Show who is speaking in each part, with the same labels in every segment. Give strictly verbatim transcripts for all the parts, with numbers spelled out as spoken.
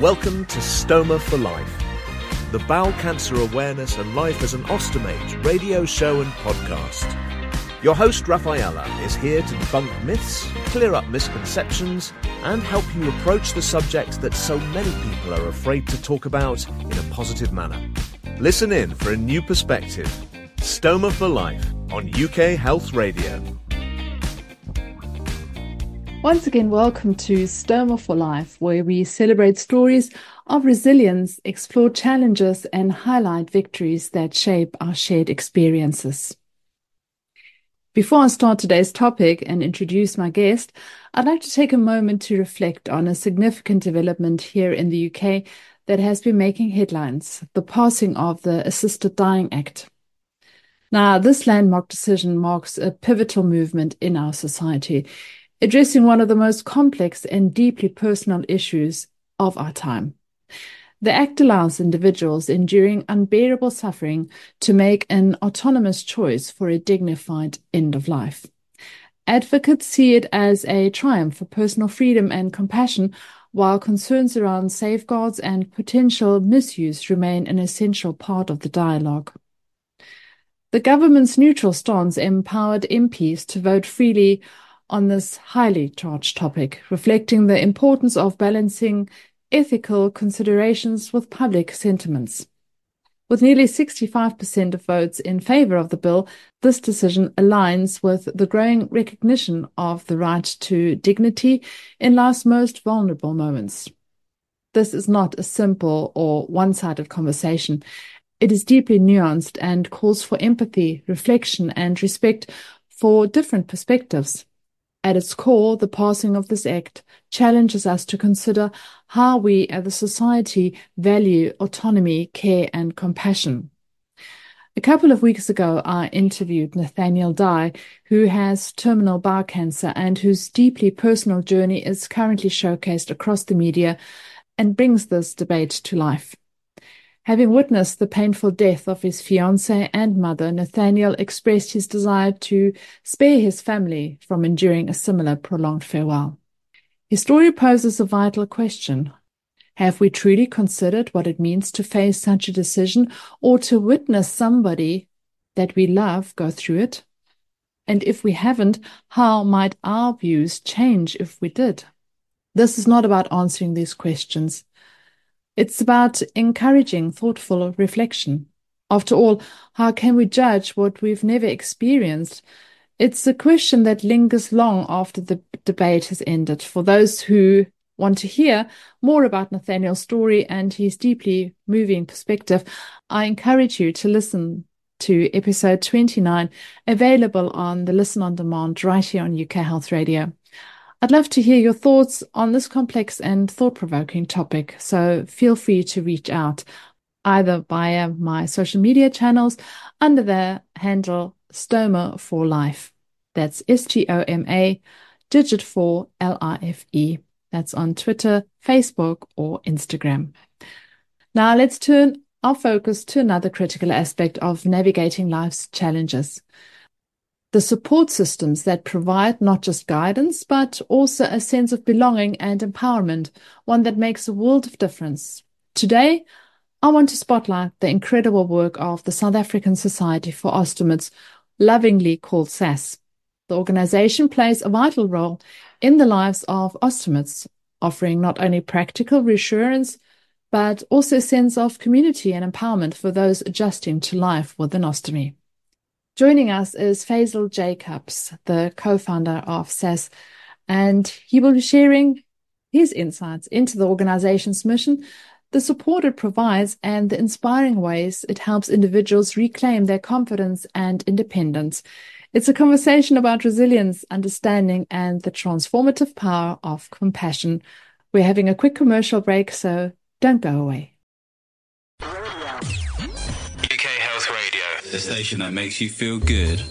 Speaker 1: Welcome to Stoma for Life, the bowel cancer awareness and life as an ostomate radio show and podcast. Your host, Rafaela, is here to debunk myths, clear up misconceptions, and help you approach the subject that so many people are afraid to talk about in a positive manner. Listen in for a new perspective. Stoma for Life on U K Health Radio.
Speaker 2: Once again, welcome to Stoma for Life, where we celebrate stories of resilience, explore challenges, and highlight victories that shape our shared experiences. Before I start today's topic and introduce my guest, I'd like to take a moment to reflect on a significant development here in the U K that has been making headlines, the passing of the Assisted Dying Act. Now, this landmark decision marks a pivotal movement in our society, addressing one of the most complex and deeply personal issues of our time. The Act allows individuals enduring unbearable suffering to make an autonomous choice for a dignified end of life. Advocates see it as a triumph for personal freedom and compassion, while concerns around safeguards and potential misuse remain an essential part of the dialogue. The government's neutral stance empowered M Ps to vote freely on this highly charged topic, reflecting the importance of balancing ethical considerations with public sentiments. With nearly sixty-five percent of votes in favour of the bill, this decision aligns with the growing recognition of the right to dignity in life's most vulnerable moments. This is not a simple or one-sided conversation. It is deeply nuanced and calls for empathy, reflection, and respect for different perspectives. At its core, the passing of this act challenges us to consider how we as a society value autonomy, care, and compassion. A couple of weeks ago, I interviewed Nathaniel Dye, who has terminal bowel cancer and whose deeply personal journey is currently showcased across the media and brings this debate to life. Having witnessed the painful death of his fiancée and mother, Nathaniel expressed his desire to spare his family from enduring a similar prolonged farewell. His story poses a vital question. Have we truly considered what it means to face such a decision or to witness somebody that we love go through it? And if we haven't, how might our views change if we did? This is not about answering these questions. It's about encouraging thoughtful reflection. After all, how can we judge what we've never experienced? It's a question that lingers long after the debate has ended. For those who want to hear more about Nathaniel's story and his deeply moving perspective, I encourage you to listen to episode twenty-nine, available on the Listen on Demand right here on U K Health Radio. I'd love to hear your thoughts on this complex and thought-provoking topic, so feel free to reach out either via my social media channels under the handle Stoma for Life. That's S T O M A, digit four, L I F E. That's on Twitter, Facebook, or Instagram. Now let's turn our focus to another critical aspect of navigating life's challenges: the support systems that provide not just guidance, but also a sense of belonging and empowerment, one that makes a world of difference. Today, I want to spotlight the incredible work of the South African Society for Ostomates, lovingly called S A S. The organization plays a vital role in the lives of ostomates, offering not only practical reassurance, but also a sense of community and empowerment for those adjusting to life with an ostomy. Joining us is Faisal Jacobs, the co-founder of S A S, and he will be sharing his insights into the organization's mission, the support it provides, and the inspiring ways it helps individuals reclaim their confidence and independence. It's a conversation about resilience, understanding, and the transformative power of compassion. We're having a quick commercial break, so don't go away.
Speaker 3: The station that makes you feel good.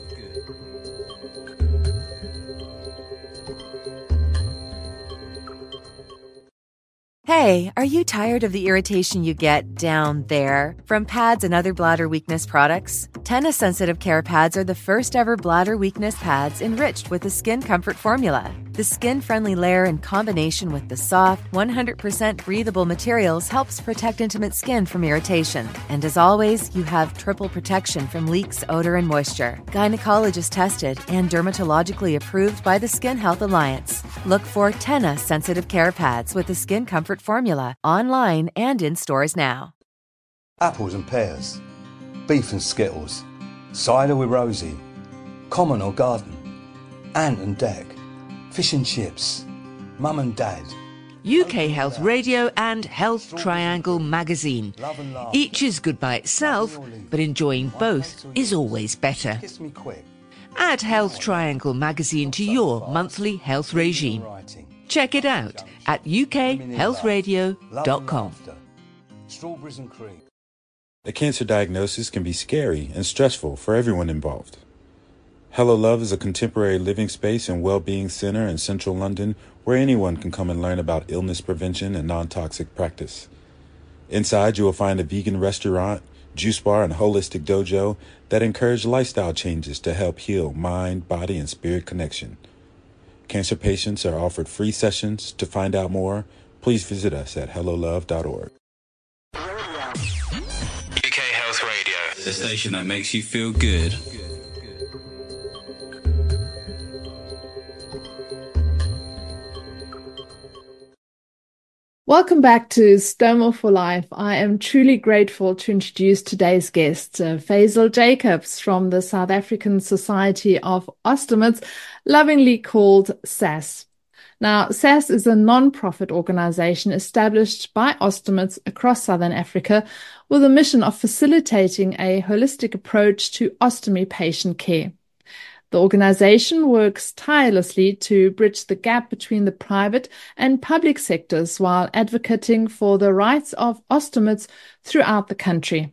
Speaker 4: Hey, are you tired of the irritation you get down there from pads and other bladder weakness products? Tena Sensitive Care Pads are the first ever bladder weakness pads enriched with a skin comfort formula. The skin-friendly layer in combination with the soft, one hundred percent breathable materials helps protect intimate skin from irritation. And as always, you have triple protection from leaks, odor, and moisture. Gynecologist tested and dermatologically approved by the Skin Health Alliance. Look for Tenna Sensitive Care Pads with the Skin Comfort Formula online and in stores now.
Speaker 5: Apples and pears, beef and skittles, cider with Rosie, common or garden, ant and deck, fish and chips, mum and dad.
Speaker 6: U K Health Radio and Health Triangle magazine. Each is good by itself, but enjoying both is always better.
Speaker 5: Kiss me quick.
Speaker 6: Add Health Triangle magazine to your monthly health regime. Check it out at u k health radio dot com.
Speaker 5: Strawberries and cream.
Speaker 7: A cancer diagnosis can be scary and stressful for everyone involved. Hello Love is a contemporary living space and well-being center in central London where anyone can come and learn about illness prevention and non-toxic practice. Inside, you will find a vegan restaurant, juice bar, and holistic dojo that encourage lifestyle changes to help heal mind, body, and spirit connection. Cancer patients are offered free sessions. To find out more, please visit us at hello love dot org.
Speaker 3: U K Health Radio, the station that makes you feel good.
Speaker 2: Welcome back to Stoma for Life. I am truly grateful to introduce today's guest, uh, Faisal Jacobs from the South African Society of Ostomates, lovingly called S A S. Now, S A S is a non-profit organization established by ostomates across Southern Africa with a mission of facilitating a holistic approach to ostomy patient care. The organization works tirelessly to bridge the gap between the private and public sectors while advocating for the rights of ostomates throughout the country.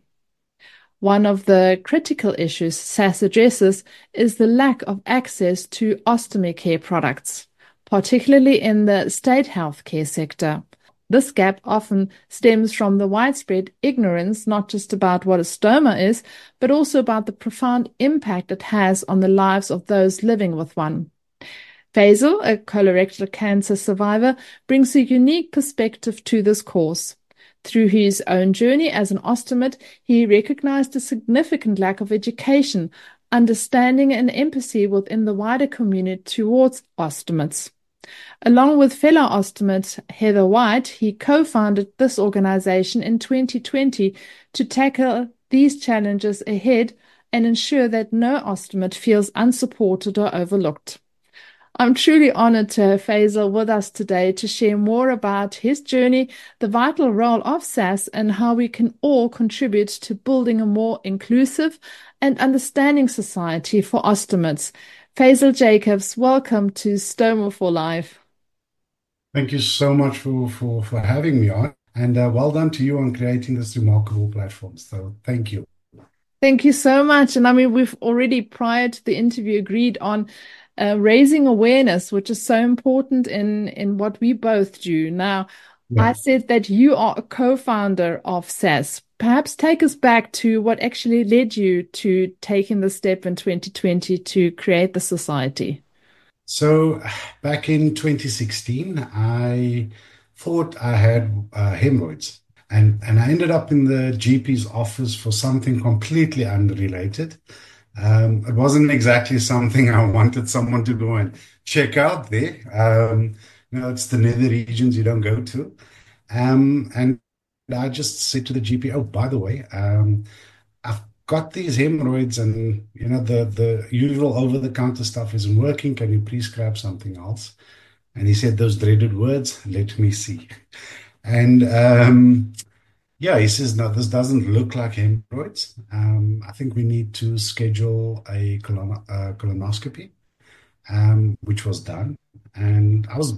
Speaker 2: One of the critical issues S A S addresses is the lack of access to ostomy care products, particularly in the state healthcare sector. This gap often stems from the widespread ignorance, not just about what a stoma is, but also about the profound impact it has on the lives of those living with one. Faisal, a colorectal cancer survivor, brings a unique perspective to this course. Through his own journey as an ostomate, he recognized a significant lack of education, understanding, and empathy within the wider community towards ostomates. Along with fellow ostomate Heather White, he co-founded this organization in twenty twenty to tackle these challenges ahead and ensure that no ostomate feels unsupported or overlooked. I'm truly honored to have Faisal with us today to share more about his journey, the vital role of S A S, and how we can all contribute to building a more inclusive and understanding society for ostomates. Faisal Jacobs, welcome to Stoma for Life.
Speaker 8: Thank you so much for, for, for having me on, and uh, well done to you on creating this remarkable platform. So thank you.
Speaker 2: Thank you so much. And I mean, we've already prior to the interview agreed on uh, raising awareness, which is so important in, in what we both do. Now, yeah. I said that you are a co-founder of S A S. Perhaps take us back to what actually led you to taking the step in twenty twenty to create the society.
Speaker 8: So back in twenty sixteen, I thought I had uh, hemorrhoids, and, and I ended up in the G P's office for something completely unrelated. Um, it wasn't exactly something I wanted someone to go and check out there. Um, you know, it's the nether regions you don't go to. Um, and I just said to the G P, oh, by the way, um, I've got these hemorrhoids and, you know, the, the usual over-the-counter stuff isn't working. Can you please grab something else? And he said those dreaded words, let me see. And, um, yeah, he says, no, this doesn't look like hemorrhoids. Um, I think we need to schedule a colon uh, colonoscopy, um, which was done. And I was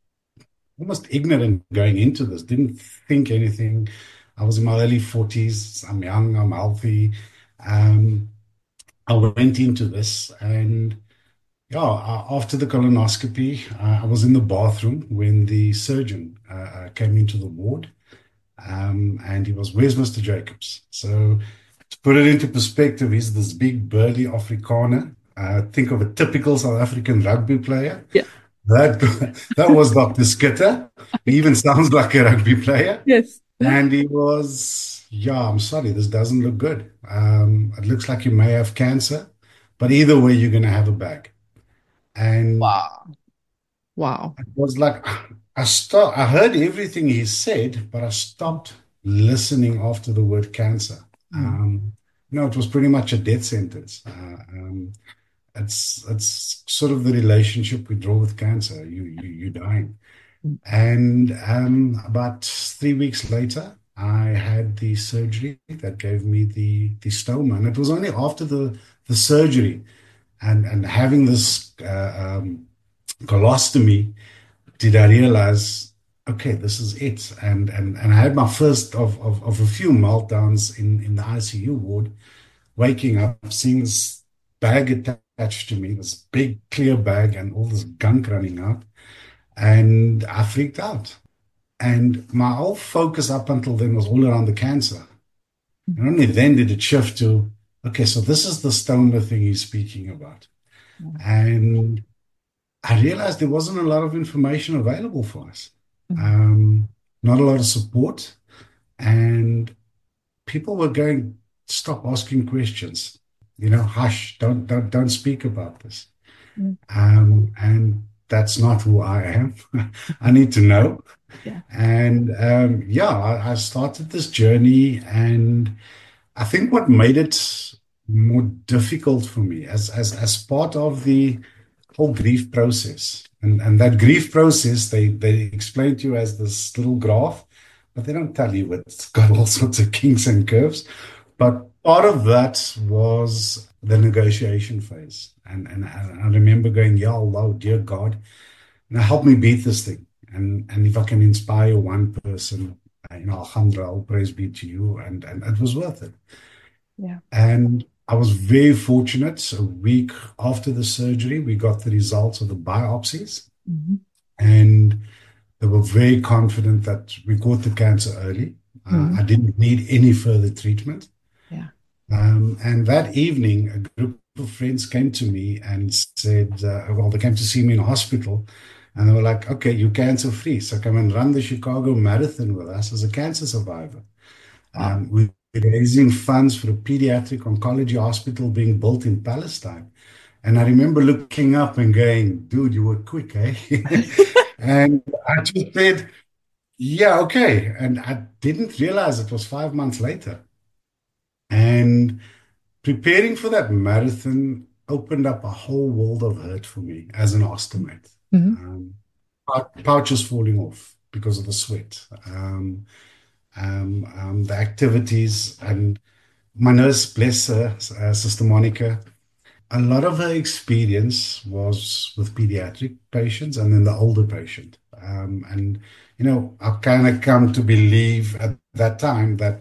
Speaker 8: almost ignorant going into this, didn't think anything. I was in my early forties. I'm young, I'm healthy. Um, I went into this, and yeah, after the colonoscopy, uh, I was in the bathroom when the surgeon uh, came into the ward, um, and he was, where's Mister Jacobs? So to put it into perspective, he's this big burly Afrikaner. Uh, think of a typical South African rugby player.
Speaker 2: Yeah.
Speaker 8: That that was Doctor Skitter. He even sounds like a rugby player.
Speaker 2: Yes.
Speaker 8: And he was, yeah, I'm sorry, this doesn't look good. Um, it looks like you may have cancer, but either way, you're going to have a bag. And
Speaker 2: Wow. Wow.
Speaker 8: it was like, I stopped, I heard everything he said, but I stopped listening after the word cancer.
Speaker 2: Mm.
Speaker 8: Um, you know, it was pretty much a death sentence. Uh, um, it's it's sort of the relationship we draw with cancer. You you you're dying.
Speaker 2: Mm.
Speaker 8: And um, about three weeks later, I had the surgery that gave me the the stoma, and it was only after the the surgery and and having this uh, um, colostomy did I realize, okay, this is it. And and and I had my first of of, of a few meltdowns in in the I C U ward, waking up, seeing this bag attached to me, this big clear bag, and all this gunk running out. And I freaked out. And my whole focus up until then was all around the cancer. And only then did it shift to, okay, so this is the stoma thing he's speaking about. And I realized there wasn't a lot of information available for us. Um, not a lot of support. And people were going, stop asking questions. You know, hush, don't don't don't speak about this.
Speaker 2: Mm.
Speaker 8: Um, and that's not who I am. I need to know.
Speaker 2: Yeah.
Speaker 8: And um, yeah, I, I started this journey, and I think what made it more difficult for me as as as part of the whole grief process, and and that grief process they they explain to you as this little graph, but they don't tell you it's got all sorts of kinks and curves. But part of that was the negotiation phase. And, and I remember going, Ya Allah, dear God, now help me beat this thing. And and if I can inspire one person, you know, alhamdulillah, all praise be to you. And, and it was worth it.
Speaker 2: Yeah.
Speaker 8: And I was very fortunate. A week after the surgery, we got the results of the biopsies.
Speaker 2: Mm-hmm.
Speaker 8: And they were very confident that we caught the cancer early.
Speaker 2: Mm-hmm.
Speaker 8: Uh, I didn't need any further treatment.
Speaker 2: Yeah.
Speaker 8: Um, and that evening, a group of friends came to me and said, uh, well, they came to see me in a hospital, and they were like, okay, you're cancer free, so come and run the Chicago Marathon with us as a cancer survivor. Um, we're raising funds for a pediatric oncology hospital being built in Palestine. And I remember looking up and going, dude, you were quick, eh? And I just said, yeah, okay. And I didn't realize it was five months later. And preparing for that marathon opened up a whole world of hurt for me as an ostomate.
Speaker 2: Mm-hmm.
Speaker 8: Um, pouches falling off because of the sweat, um, um, um, the activities, and my nurse, bless her, uh, Sister Monica, a lot of her experience was with pediatric patients and then the older patient. Um, and, you know, I've kind of come to believe at that time that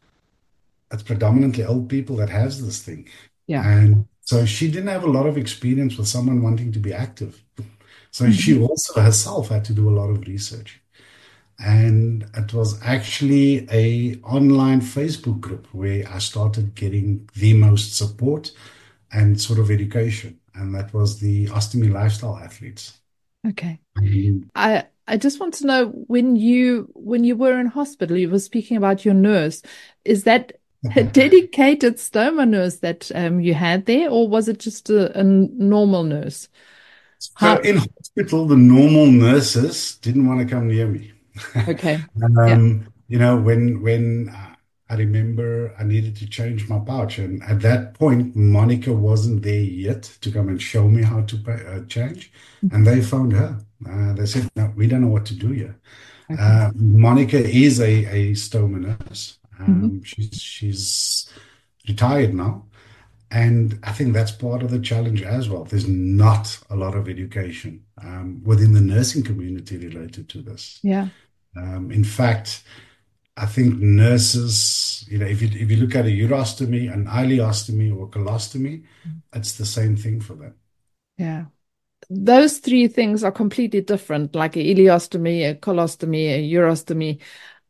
Speaker 8: it's predominantly old people that has this thing.
Speaker 2: Yeah.
Speaker 8: And so she didn't have a lot of experience with someone wanting to be active. So mm-hmm. she also herself had to do a lot of research. And it was actually a online Facebook group where I started getting the most support and sort of education. And that was the Ostomy Lifestyle Athletes.
Speaker 2: Okay.
Speaker 8: Mm-hmm.
Speaker 2: I I just want to know, when you when you were in hospital, you were speaking about your nurse. Is that a dedicated stoma nurse that um, you had there, or was it just a, a normal nurse?
Speaker 8: So
Speaker 2: How-
Speaker 8: in hospital, the normal nurses didn't want to come near me.
Speaker 2: Okay.
Speaker 8: um,
Speaker 2: Yeah.
Speaker 8: You know, when when uh, I remember I needed to change my pouch, and at that point, Monica wasn't there yet to come and show me how to pay, uh, change, and they found her. Uh, they said, "No, we don't know what to do here."
Speaker 2: Okay.
Speaker 8: Uh, Monica is a a stoma nurse. Um,
Speaker 2: Mhm.
Speaker 8: She's she's retired now. And I think that's part of the challenge as well. There's not a lot of education um, within the nursing community related to this.
Speaker 2: Yeah.
Speaker 8: Um, in fact, I think nurses, you know, if you if you look at a urostomy, an ileostomy, or colostomy, it's the same thing for them.
Speaker 2: Yeah. Those three things are completely different, like a ileostomy, a colostomy, a urostomy.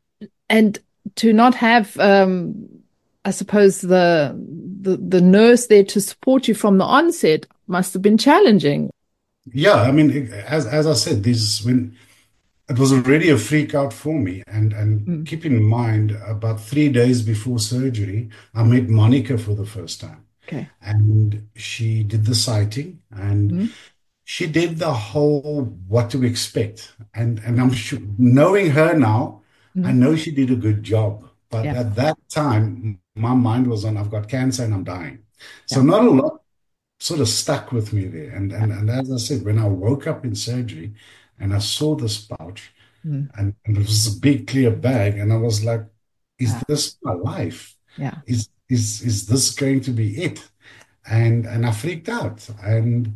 Speaker 2: And to not have, um, I suppose, the, the the nurse there to support you from the onset must have been challenging.
Speaker 8: yeah, I mean, as as I said, this when it was already a freak out for me, and and
Speaker 2: Mm.
Speaker 8: keep in mind, about three days before surgery, I met Monica for the first time,
Speaker 2: Okay.
Speaker 8: and she did the sighting, and
Speaker 2: Mm.
Speaker 8: she did the whole what to expect, and and I'm sure, knowing her now, I
Speaker 2: Mm.
Speaker 8: know she did a good job. But
Speaker 2: Yeah.
Speaker 8: at that time, my mind was on I've got cancer and I'm dying. So
Speaker 2: Yeah.
Speaker 8: not a lot sort of stuck with me there. And
Speaker 2: Yeah.
Speaker 8: and and as I said, when I woke up in surgery and I saw this pouch,
Speaker 2: Mm.
Speaker 8: and, and it was a big clear bag, and I was like, is
Speaker 2: Yeah.
Speaker 8: this my life?
Speaker 2: Yeah.
Speaker 8: Is is is this going to be it? And and I freaked out. And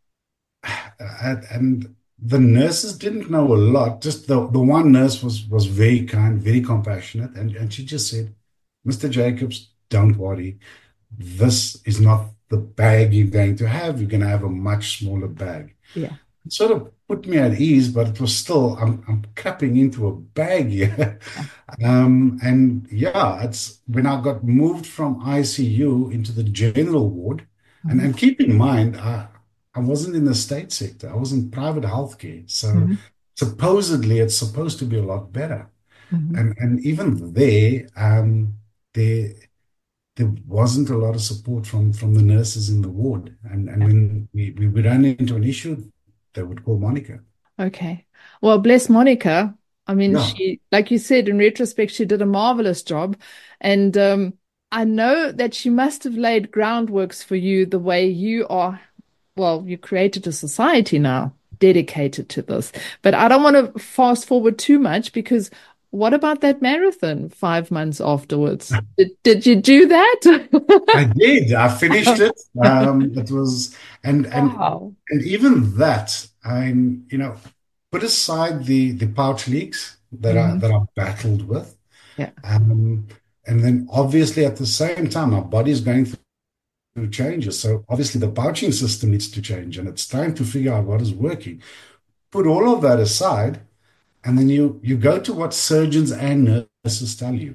Speaker 8: and, and the nurses didn't know a lot. Just the, the one nurse was was very kind, very compassionate, and, and she just said, mister Jacobs, don't worry. This is not the bag you're going to have. You're going to have a much smaller bag.
Speaker 2: Yeah.
Speaker 8: It sort of put me at ease, but it was still, I'm I'm crapping into a bag here. Um, and yeah, it's when I got moved from I C U into the general ward, and,
Speaker 2: Mhm.
Speaker 8: and keep in mind, I, I wasn't in the state sector, I was in private healthcare. So
Speaker 2: Mhm.
Speaker 8: supposedly it's supposed to be a lot better.
Speaker 2: Mhm.
Speaker 8: And and even there, um, there there wasn't a lot of support from from the nurses in the ward. And and
Speaker 2: Yeah.
Speaker 8: when we, we would run into an issue, they would call Monica.
Speaker 2: Okay. Well, bless Monica. I mean,
Speaker 8: Yeah.
Speaker 2: she, like you said, in retrospect, she did a marvelous job. And um, I know that she must have laid groundworks for you the way you are. Well, you created a society now dedicated to this. But I don't want to fast forward too much, because what about that marathon five months afterwards? Did, did you do
Speaker 8: I
Speaker 2: that?
Speaker 8: did. I finished it. Um, it was, and and
Speaker 2: Wow.
Speaker 8: and even that, I'm, you know, put aside the the pouch leaks that I
Speaker 2: Hmm.
Speaker 8: that I battled with,
Speaker 2: Yeah.
Speaker 8: um, and then obviously at the same time, my body's going through changes. So obviously the pouching system needs to change, and it's time to figure out what is working. Put all of that aside, and then you you go to what surgeons and nurses tell you.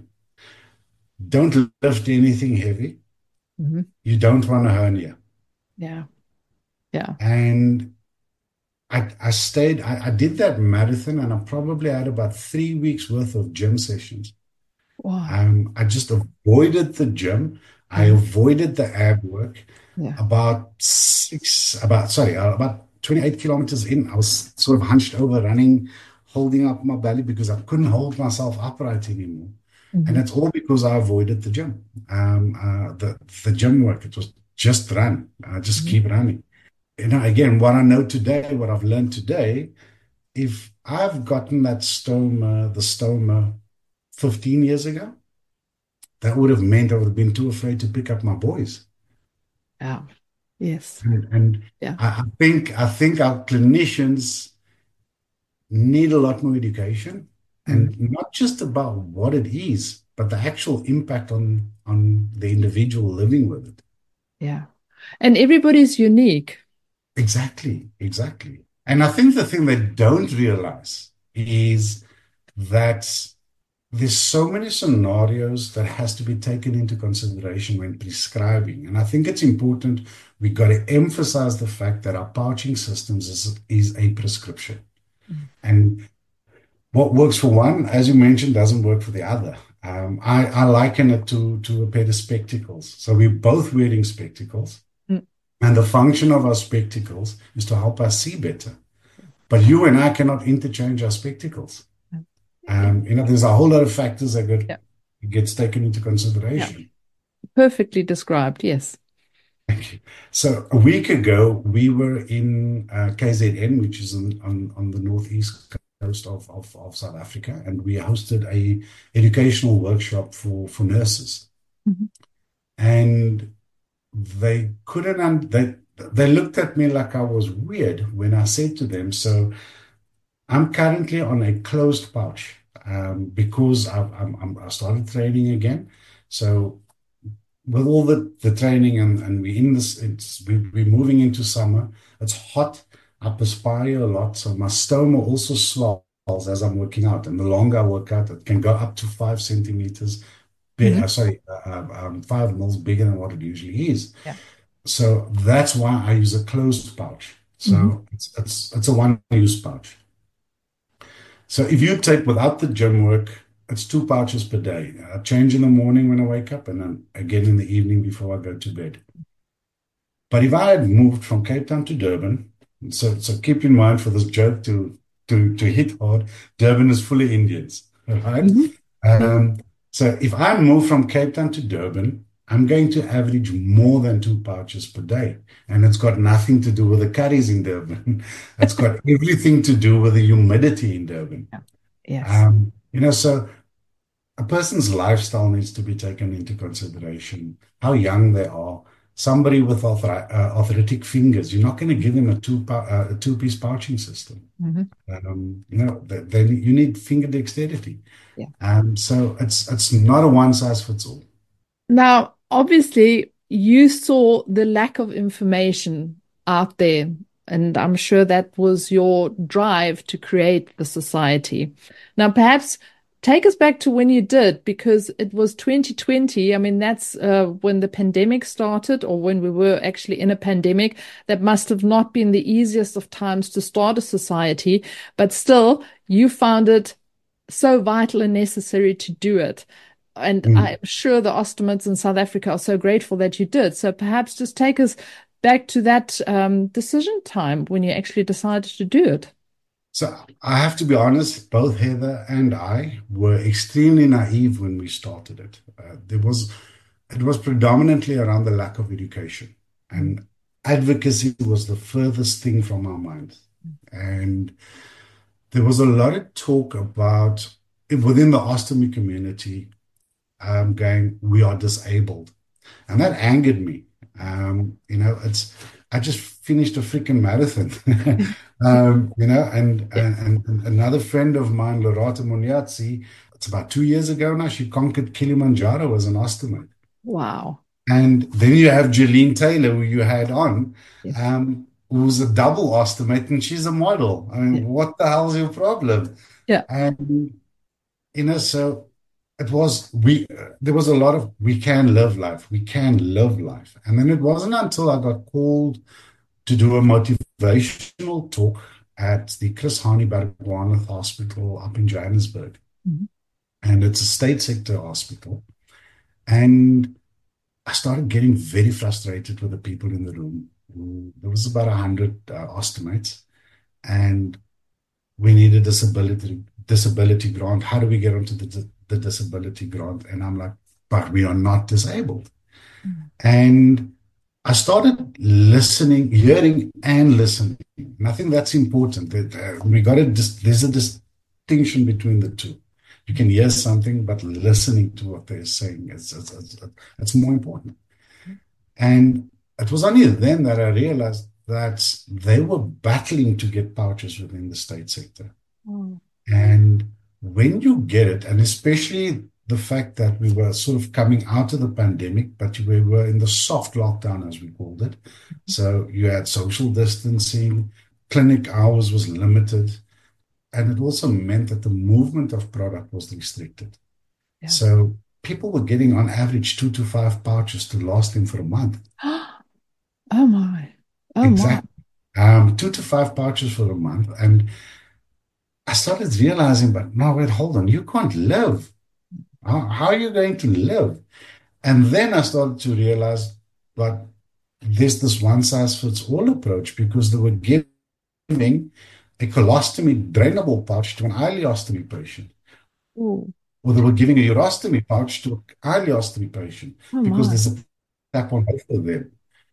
Speaker 8: Don't lift anything heavy.
Speaker 2: Hmm.
Speaker 8: You don't want a hernia.
Speaker 2: Yeah. Yeah.
Speaker 8: And I, I stayed, I, I did that marathon, and I probably had about three weeks worth of gym sessions.
Speaker 2: Wow.
Speaker 8: Um, I just avoided the gym. I
Speaker 2: Mhm.
Speaker 8: avoided the ab work.
Speaker 2: Yeah.
Speaker 8: About six, about, sorry, uh, about twenty-eight kilometers in, I was sort of hunched over, running, holding up my belly because I couldn't hold myself upright anymore. And
Speaker 2: Hmm.
Speaker 8: it's all because I avoided the gym. Um, uh, the, the gym work, it was just run, uh, just
Speaker 2: Hmm.
Speaker 8: keep running. You know, again, what I know today, what I've learned today, if I've gotten that stoma, the stoma fifteen years ago, that would have meant I would have been too afraid to pick up my boys.
Speaker 2: Yeah. Yes.
Speaker 8: And, and
Speaker 2: Yeah.
Speaker 8: I, I think I think our clinicians need a lot more education,
Speaker 2: Mm.
Speaker 8: and not just about what it is, but the actual impact on on the individual living with it.
Speaker 2: Yeah. And everybody's unique.
Speaker 8: Exactly, exactly. And I think the thing they don't realize is that there's so many scenarios that has to be taken into consideration when prescribing. And I think it's important, we got to emphasize the fact that our pouching systems is, is a prescription.
Speaker 2: Mm.
Speaker 8: And what works for one, as you mentioned, doesn't work for the other. Um, I, I liken it to, to a pair of spectacles. So we're both wearing spectacles,
Speaker 2: Mm.
Speaker 8: and the function of our spectacles is to help us see better. But you and I cannot interchange our spectacles. Um, you know, there's a whole lot of factors that get,
Speaker 2: Yeah.
Speaker 8: gets taken into
Speaker 2: Yeah.
Speaker 8: consideration.
Speaker 2: Perfectly described. Yes.
Speaker 8: Thank you. So a week ago, we were in uh, K Z N, which is on, on, on the northeast coast of, of, of South Africa, and we hosted a educational workshop for, for nurses.
Speaker 2: Mhm.
Speaker 8: And they couldn't, un- they, they looked at me like I was weird when I said to them, so I'm currently on a closed pouch um, because I've, I'm, I'm, I started training again. So with all the, the training, and, and we in this, it's, we, we're moving into summer. It's hot. I perspire a lot. So my stoma also swells as I'm working out. And the longer I work out, it can go up to five centimeters, big,
Speaker 2: Mhm.
Speaker 8: uh, sorry, uh, um, five mils bigger than what it usually is.
Speaker 2: Yeah.
Speaker 8: So that's why I use a closed pouch. So
Speaker 2: Mhm.
Speaker 8: it's it's it's a one-use pouch. So if you take without the gym work, it's two pouches per day. I change in the morning when I wake up, and then again in the evening before I go to bed. But if I had moved from Cape Town to Durban, so so keep in mind for this joke to to to hit hard, Durban is fully Indians, right?
Speaker 2: Mhm.
Speaker 8: Um, so if I move from Cape Town to Durban, I'm going to average more than two pouches per day. And it's got nothing to do with the curries in Durban. It's got everything to do with the humidity in Durban.
Speaker 2: Yeah. Yes.
Speaker 8: Um, you know, so a person's lifestyle needs to be taken into consideration, how young they are. Somebody with arthri- uh, arthritic fingers, you're not going to give them a two pou- uh, a two-piece pouching system.
Speaker 2: Mhm.
Speaker 8: Um, you know, they, they, you need finger dexterity.
Speaker 2: Yeah.
Speaker 8: Um, so it's it's not a one size fits all.
Speaker 2: Now, obviously, you saw the lack of information out there, and I'm sure that was your drive to create the society. Now, perhaps take us back to when you did, because it was twenty twenty. I mean, that's uh, when the pandemic started, or when we were actually in a pandemic. That must have not been the easiest of times to start a society, but still, you found it so vital and necessary to do it. And
Speaker 8: Mm.
Speaker 2: I'm sure the Ostomids in South Africa are so grateful that you did. So perhaps just take us back to that um, decision time when you actually decided to do it.
Speaker 8: So I have to be honest, both Heather and I were extremely naive when we started it. Uh, there was, it was predominantly around the lack of education, and advocacy was the furthest thing from our minds. And there was a lot of talk about within the ostomy community, um, going, we are disabled, and that angered me. Um, you know, it's I just finished a freaking marathon. um, you know, and, and and another friend of mine, Lorata Munyatsi, it's about two years ago now, she conquered Kilimanjaro as an ostomate.
Speaker 2: Wow.
Speaker 8: And then you have Jeline Taylor, who you had on,
Speaker 2: Yes.
Speaker 8: um, who's a double ostomate, and she's a model. I mean,
Speaker 2: Yeah.
Speaker 8: what the hell's your problem?
Speaker 2: Yeah.
Speaker 8: And you know, so it was we uh, there was a lot of we can live life, we can live life. And then it wasn't until I got called to do a motivational talk at the Chris Hani Baragwanath Hospital up in Johannesburg.
Speaker 2: Mhm.
Speaker 8: And it's a state sector hospital. And I started getting very frustrated with the people in the room. There was about a hundred uh, ostomates, and we need a disability disability grant. How do we get onto the, the disability grant? And I'm like, but we are not disabled.
Speaker 2: Mhm.
Speaker 8: And I started listening, hearing and listening. And I think that's important. That uh, we got to dis- there's a distinction between the two. You can hear something, but listening to what they're saying is it's, it's, it's more important. And it was only then that I realized that they were battling to get pouches within the state sector.
Speaker 2: Oh.
Speaker 8: And when you get it, and especially the fact that we were sort of coming out of the pandemic, but we were in the soft lockdown, as we called it. So you had social distancing, clinic hours was limited, and it also meant that the movement of product was restricted.
Speaker 2: Yeah.
Speaker 8: So people were getting on average two to five pouches to last them for a month.
Speaker 2: Oh my. Oh
Speaker 8: Exactly. Um, two to five pouches for a month. And I started realizing, but no, wait, hold on, you can't live. How, how are you going to live? And then I started to realize, but there's this one size fits all approach, because they were giving a colostomy drainable pouch to an ileostomy patient,
Speaker 2: my.
Speaker 8: or they were giving a urostomy pouch to an ileostomy patient,
Speaker 2: Oh
Speaker 8: because
Speaker 2: my.
Speaker 8: there's a tap on both of them.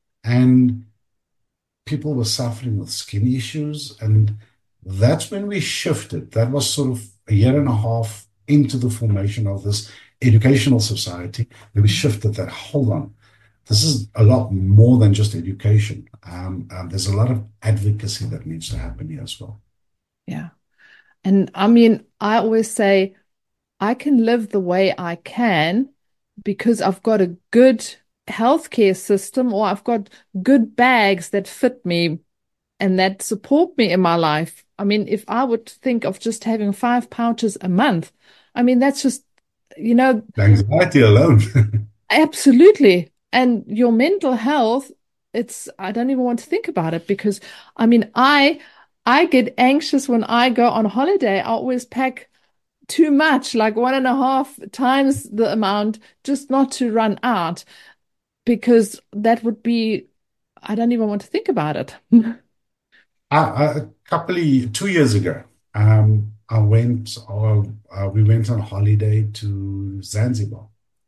Speaker 8: And people were suffering with skin issues. And that's when we shifted. That was sort of a year and a half into the formation of this educational society, that we shifted that, hold on, this is a lot more than just education. Um, um, there's a lot of advocacy that needs to happen here as well.
Speaker 2: Yeah. And I mean, I always say I can live the way I can because I've got a good healthcare system, or I've got good bags that fit me and that support me in my life. I mean, if I would think of just having five pouches a month, I mean, that's just, you know,
Speaker 8: The anxiety alone.
Speaker 2: absolutely. And your mental health it's, I don't even want to think about it because, I mean, I, I get anxious when I go on holiday. I always pack too much, like one and a half times the amount, just not to run out, because that would be, I don't even want to think about it.
Speaker 8: Uh, a couple of two years ago, um, I went, or uh, we went on holiday to Zanzibar,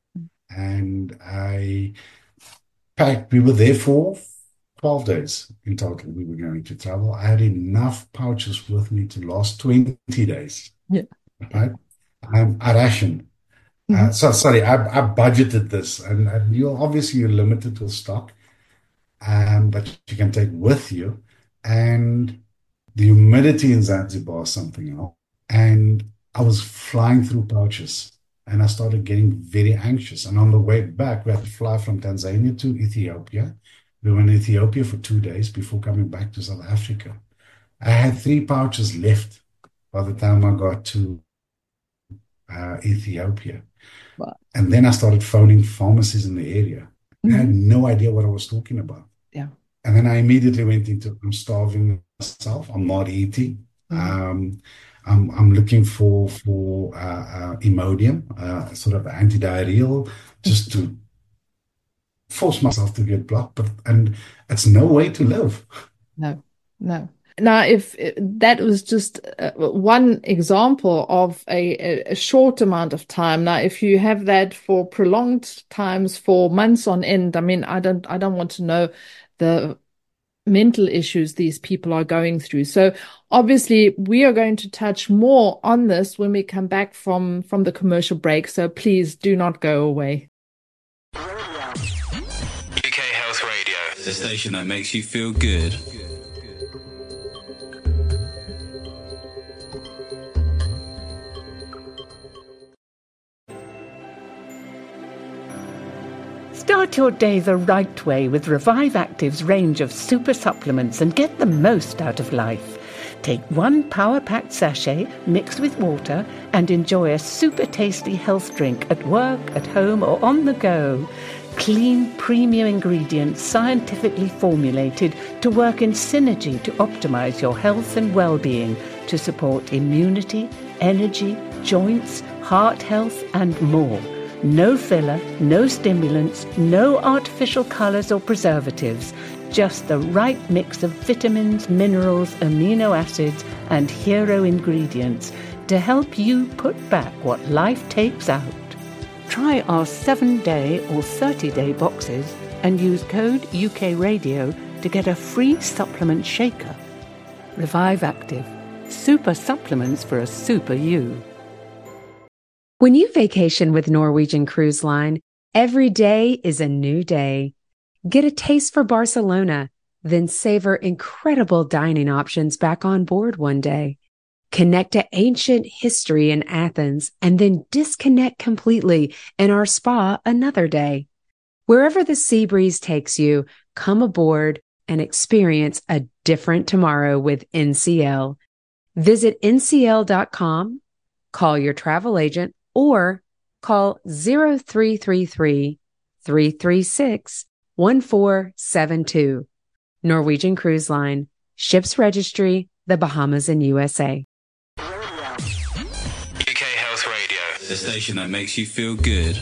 Speaker 8: and I packed. We were there for twelve days in total. We were going to travel. I had enough pouches with me to last twenty days.
Speaker 2: Yeah.
Speaker 8: Right. Um, I rationed. Uh, so sorry, I, I budgeted this, and, and you obviously you're limited to stock, um, but you can take with you. And the humidity in Zanzibar is something else. And I was flying through pouches, and I started getting very anxious. And on the way back, we had to fly from Tanzania to Ethiopia. We were in Ethiopia for two days before coming back to South Africa. I had three pouches left by the time I got to uh, Ethiopia.
Speaker 2: Wow.
Speaker 8: And then I started phoning pharmacies in the area. Mm-hmm. I had no idea what I was talking about.
Speaker 2: Yeah.
Speaker 8: And then I immediately went into, I'm starving myself. I'm not eating. Mm-hmm. Um, I'm, I'm looking for, for uh, uh, Imodium, uh, sort of antidiarrheal, just mm-hmm. to force myself to get blocked. But, and it's no way to live.
Speaker 2: No, no. Now, if that was just uh, one example of a, a short amount of time, now if you have that for prolonged times, for months on end, I mean, I don't, I don't want to know the mental issues these people are going through. So obviously, we are going to touch more on this when we come back from from the commercial break. So please do not go away.
Speaker 3: U K Health Radio, the station that makes you feel good.
Speaker 9: Start your day the right way with Revive Active's range of super supplements and get the most out of life. Take one power-packed sachet mixed with water and enjoy a super tasty health drink at work, at home or on the go. Clean, premium ingredients scientifically formulated to work in synergy to optimize your health and well-being, to support immunity, energy, joints, heart health and more. No filler, no stimulants, no artificial colours or preservatives, just the right mix of vitamins, minerals, amino acids and hero ingredients to help you put back what life takes out. Try our seven-day or thirty-day boxes and use code U K Radio to get a free supplement shaker. Revive Active. Super supplements for a super you.
Speaker 10: When you vacation with Norwegian Cruise Line, every day is a new day. Get a taste for Barcelona, then savor incredible dining options back on board one day. Connect to ancient history in Athens, and then disconnect completely in our spa another day. Wherever the sea breeze takes you, come aboard and experience a different tomorrow with N C L. Visit N C L dot com, call your travel agent, or call zero three three three, three three six, one four seven two. Norwegian Cruise Line. Ships Registry, the Bahamas and U S A.
Speaker 3: U K Health Radio, the station that makes you feel good.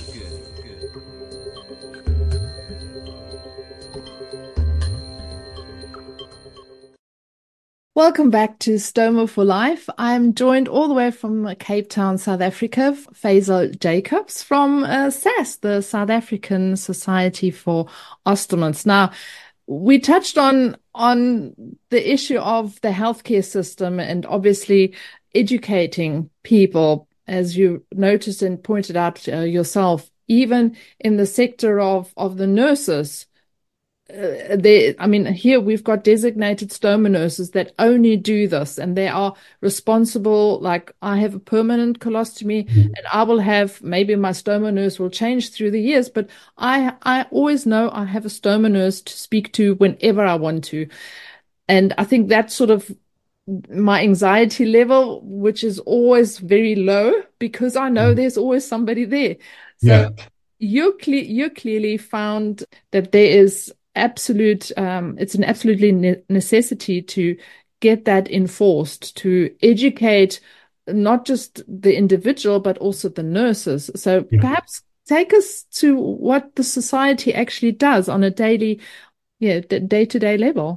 Speaker 2: Welcome back to Stoma for Life. I'm joined all the way from Cape Town, South Africa, Faisal Jacobs from uh, S A S, the South African Society for Ostomies. Now, we touched on on the issue of the healthcare system and obviously educating people, as you noticed and pointed out uh, yourself, even in the sector of, of the nurses. Uh, they, I mean, here we've got designated stoma nurses that only do this, and they are responsible. Like, I have a permanent colostomy, mm-hmm. and I will have, maybe my stoma nurse will change through the years, but I, I always know I have a stoma nurse to speak to whenever I want to. And I think that's sort of my anxiety level, which is always very low, because I know mm-hmm. there's always somebody there. So
Speaker 8: yeah.
Speaker 2: you, cle- you clearly found that there is absolute, um, it's an absolutely ne- necessity to get that enforced, to educate not just the individual, but also the nurses. So
Speaker 8: Yeah.
Speaker 2: perhaps take us to what the society actually does on a daily, yeah, day-to-day level.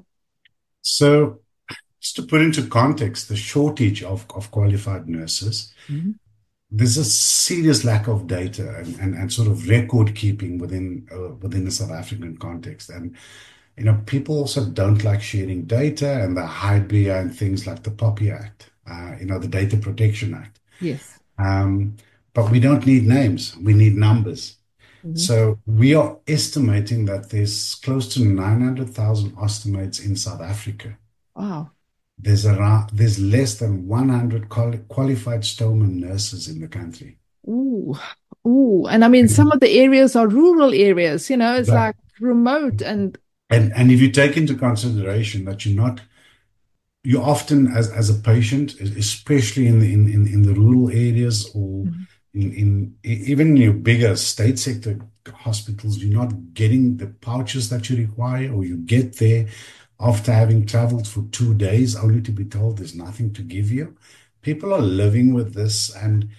Speaker 8: So just to put into context the shortage of, of qualified nurses,
Speaker 2: mm-hmm.
Speaker 8: there's a serious lack of data and, and, and sort of record keeping within uh, within the South African context. And, you know, people also don't like sharing data, and they hide behind things like the POPI Act, uh, you know, the Data Protection Act.
Speaker 2: Yes.
Speaker 8: Um, but we don't need names, we need numbers. Mm-hmm. So we are estimating that there's close to nine hundred thousand ostomates in South Africa.
Speaker 2: Wow.
Speaker 8: There's around, there's less than one hundred quali- qualified stoma nurses in the country.
Speaker 2: Ooh, ooh, and I mean, some of the areas are rural areas. You know, it's
Speaker 8: But,
Speaker 2: like remote, and
Speaker 8: and and if you take into consideration that you're not, you often as as a patient, especially in the in in, in the rural areas or mm-hmm. in in even in your bigger state sector hospitals, you're not getting the pouches that you require, or you get there after having traveled for two days only to be told there's nothing to give you. People are living with this and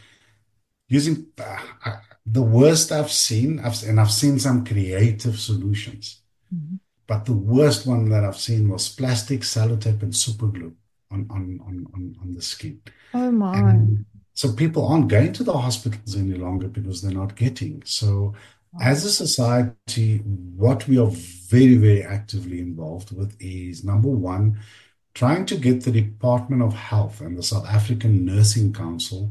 Speaker 8: using uh, the worst I've seen, I've, and I've seen some creative solutions, mm-hmm. but the worst one that I've seen was plastic, sellotape, and super glue on, on, on, on, on the skin.
Speaker 2: Oh my.
Speaker 8: And so people aren't going to the hospitals any longer because they're not getting. So as a society, what we are very, very actively involved with is, number one, trying to get the Department of Health and the South African Nursing Council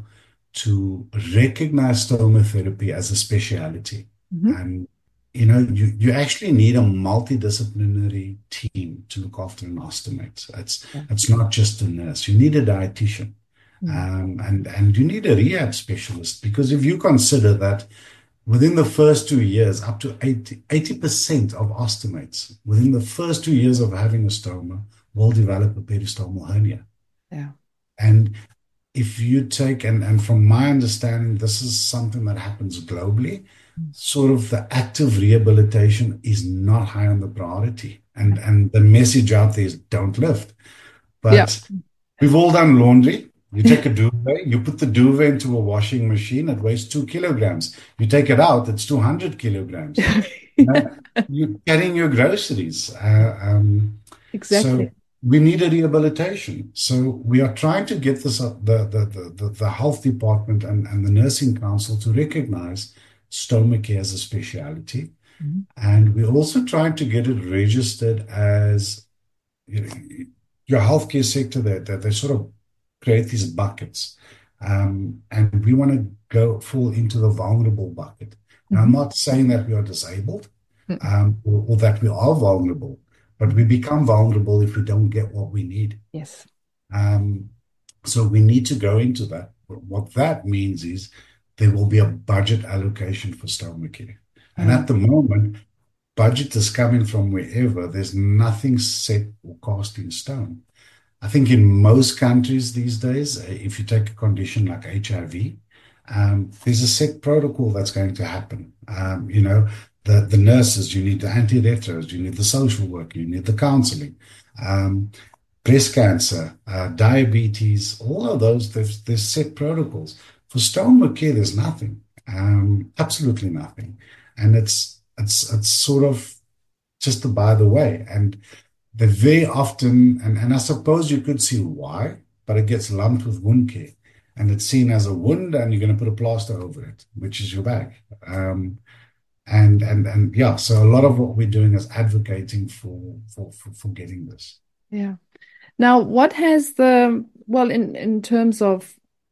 Speaker 8: to recognize stoma therapy as a specialty. Mm-hmm. And, you know, you, you actually need a multidisciplinary team to look after an ostomate. It's, yeah. it's not just a nurse. You need a dietitian, mm-hmm. um, and, and you need a rehab specialist, because if you consider that within the first two years, up to eighty percent of ostomates within the first two years of having a stoma will develop a peristomal hernia.
Speaker 2: Yeah.
Speaker 8: And if you take, and, and from my understanding, this is something that happens globally, mm. sort of the active rehabilitation is not high on the priority. And, and the message out there is don't lift. But yeah. we've all done laundry. You take a duvet, you put the duvet into a washing machine, it weighs two kilograms. You take it out, it's two hundred kilograms. you know, you're carrying your groceries. Uh, um,
Speaker 2: exactly.
Speaker 8: So we need a rehabilitation. So we are trying to get this up, the, the, the, the health department and, and the nursing council to recognize stoma care as a specialty. Mm-hmm. And we're also trying to get it registered as, you know, your healthcare sector, that they, they sort of create these buckets, um, and we want to go fall into the vulnerable bucket. Now, mm-hmm. I'm not saying that we are disabled, um, or, or that we are vulnerable, but we become vulnerable if we don't get what we need.
Speaker 2: Yes.
Speaker 8: Um, so we need to go into that. What that means is there will be a budget allocation for stoma care. Mm-hmm. And at the moment, budget is coming from wherever. There's nothing set or cast in stone. I think in most countries these days, if you take a condition like H I V, um, there's a set protocol that's going to happen. Um, you know, the, the nurses, you need the antiretros, you need the social work, you need the counseling, um, breast cancer, uh, diabetes, all of those, there's, there's set protocols. For stoma care, there's nothing, um, absolutely nothing. And it's, it's, it's sort of just a by the way. And they very often, and, and I suppose you could see why, but it gets lumped with wound care. And it's seen as a wound, and you're going to put a plaster over it, which is your bag. Um, and, and, and yeah, so a lot of what we're doing is advocating for, for, for, for getting this.
Speaker 2: Yeah. Now, what has the, well, in, in terms of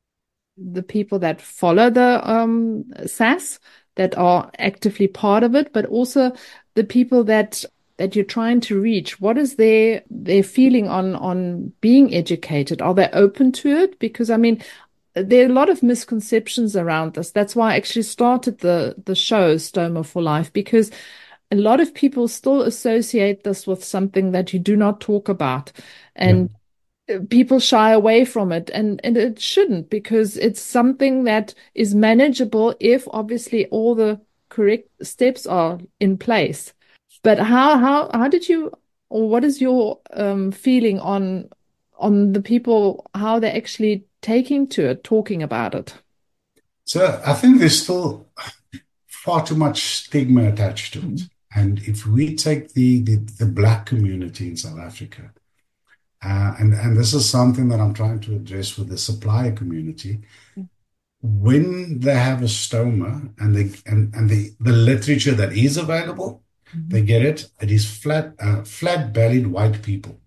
Speaker 2: the people that follow the um, S A S, that are actively part of it, but also the people that that you're trying to reach, what is their their feeling on on being educated? Are they open to it? Because I mean, there are a lot of misconceptions around this. That's why I actually started the the show Stoma for Life, because a lot of people still associate this with something that you do not talk about, and yeah. people shy away from it, and and it shouldn't, because it's something that is manageable if obviously all the correct steps are in place. But how how how did you, or what is your um, feeling on on the people, how they're actually taking to it, talking about it?
Speaker 8: So I think there's still far too much stigma attached to it. And if we take the, the, the Black community in South Africa, uh, and, and this is something that I'm trying to address with the supplier community, when they have a stoma and they and, and the, the literature that is available, mm-hmm. they get it, it is flat, uh, flat-bellied white people.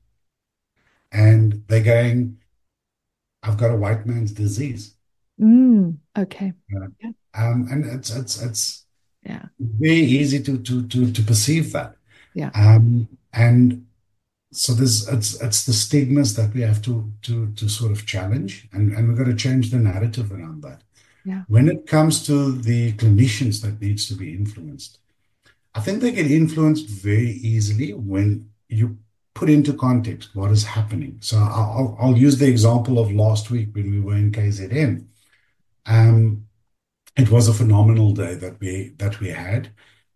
Speaker 8: And they're going, I've got a white man's disease.
Speaker 2: Mm, okay.
Speaker 8: Uh,
Speaker 2: yeah.
Speaker 8: Um, and it's it's it's
Speaker 2: yeah.
Speaker 8: very easy to to to to perceive that.
Speaker 2: Yeah.
Speaker 8: Um, and so there's it's it's the stigmas that we have to to to sort of challenge, and and we've got to change the narrative around that.
Speaker 2: Yeah.
Speaker 8: When it comes to the clinicians that needs to be influenced, I think they get influenced very easily when you put into context what is happening. So I'll I'll use the example of last week when we were in K Z N. Um, it was a phenomenal day that we that we had.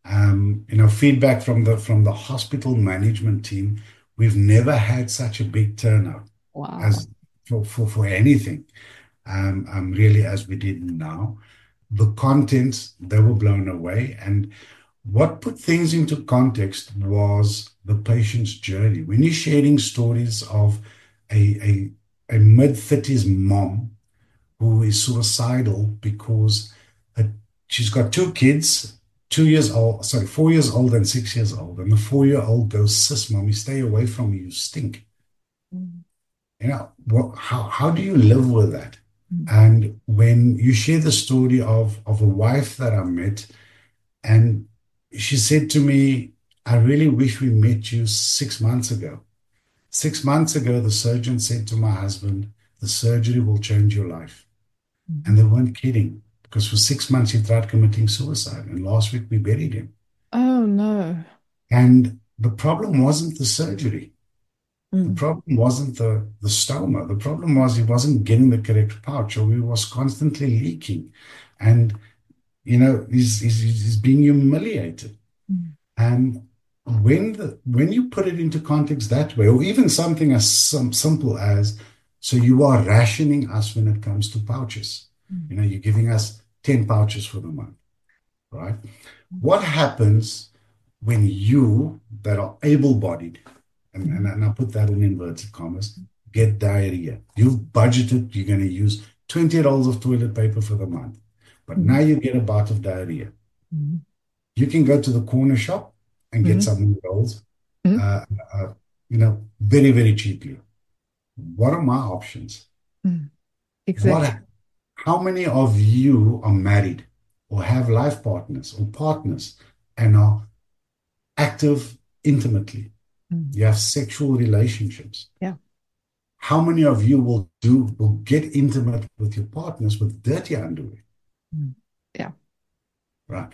Speaker 8: Um, you know, feedback from the from the hospital management team. We've never had such a big turnout
Speaker 2: wow.
Speaker 8: as for, for, for anything, um, um, really, as we did now. The contents, they were blown away. And what put things into context was the patient's journey. When you're sharing stories of a, a, a mid-thirties mom who is suicidal because her, she's got two kids, two years old, sorry, four years old and six years old. And the four-year-old goes, sis, mommy, stay away from me, you stink. Mm. You know, what, how, how do you live with that? Mm. And when you share the story of, of a wife that I met, and she said to me, I really wish we met you six months ago. Six months ago, the surgeon said to my husband, the surgery will change your life. Mm. And they weren't kidding. Because for six months he tried committing suicide, and last week we buried him.
Speaker 2: Oh, no.
Speaker 8: And the problem wasn't the surgery.
Speaker 2: Mm.
Speaker 8: The problem wasn't the, the stoma. The problem was he wasn't getting the correct pouch, or he was constantly leaking. And, you know, he's, he's, he's being humiliated. Mm. And when the, when you put it into context that way, or even something as some, simple as, so you are rationing us when it comes to pouches. Mm. You know, you're giving us ten pouches for the month, right? What happens when you, that are able-bodied, and, and, and I put that in inverted commas, get diarrhea? You've budgeted, you're going to use twenty rolls of toilet paper for the month, but mm-hmm. now you get a bout of diarrhea. Mm-hmm. You can go to the corner shop and get mm-hmm. some rolls, mm-hmm. uh, uh, you know, very, very cheaply. What are my options?
Speaker 2: Mm-hmm. Exactly.
Speaker 8: What, How many of you are married or have life partners or partners and are active intimately? Mm. You have sexual relationships.
Speaker 2: Yeah.
Speaker 8: How many of you will do will get intimate with your partners with dirty underwear?
Speaker 2: Mm. Yeah.
Speaker 8: Right.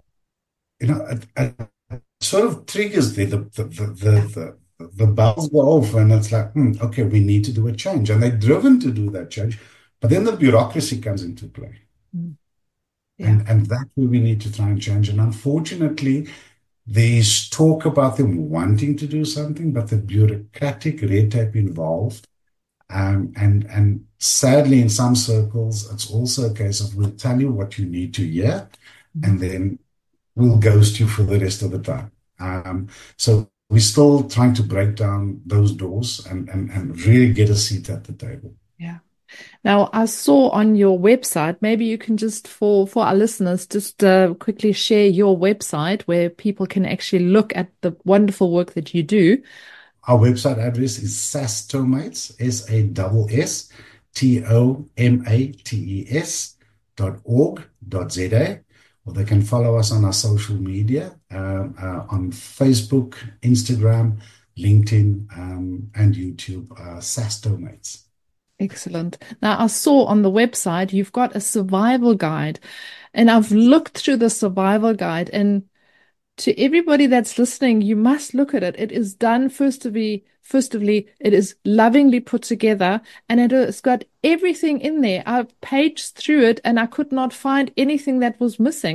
Speaker 8: You know, it, it sort of triggers the the the the, the, the, the bells go off, and it's like, hmm, okay, we need to do a change, and they're driven to do that change. But then the bureaucracy comes into play. Mm. Yeah. And, and that's where we need to try and change. And unfortunately, there's talk about them wanting to do something, but the bureaucratic red tape involved. Um, and, and sadly, in some circles, it's also a case of we'll tell you what you need to hear, mm. and then we'll ghost you for the rest of the time. Um, so we're still trying to break down those doors and, and, and really get a seat at the table.
Speaker 2: Yeah. Now, I saw on your website, maybe you can just, for, for our listeners, just uh, quickly share your website where people can actually look at the wonderful work that you do.
Speaker 8: Our website address is Sastomates, S A S S T O M A T E S dot org dot Z A. Or they can follow us on our social media, um, uh, on Facebook, Instagram, LinkedIn, um, and YouTube, uh, Sastomates.
Speaker 2: Excellent. Now, I saw on the website you've got a survival guide, and I've looked through the survival guide, and to everybody that's listening, you must look at it. It is done, first of all, first of all, it is lovingly put together, and it has got everything in there. I've paged through it, and I could not find anything that was missing.